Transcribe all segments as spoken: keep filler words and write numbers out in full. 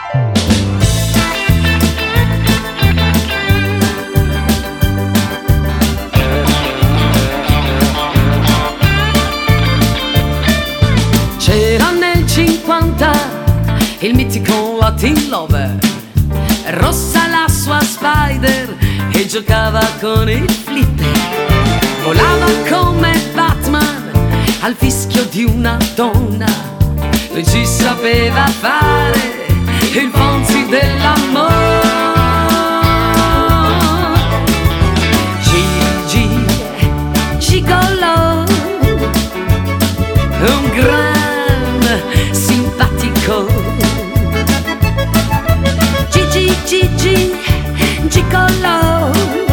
C'era nel cinquanta il mitico Latin Lover, rossa la sua Spider e giocava con il flipper. Volava come Batman al fischio di una donna, lui ci sapeva fare il Fonzi dell'amore. Gigi, gigolo, un gran simpatico. Gigi, Gigi, gigolo,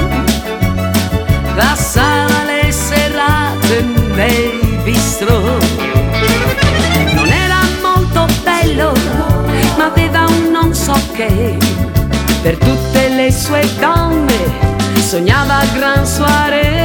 passava le serate nei bistrò. Non era molto bello, ma aveva un non so che. Per tutte le sue donne sognava gran soirée.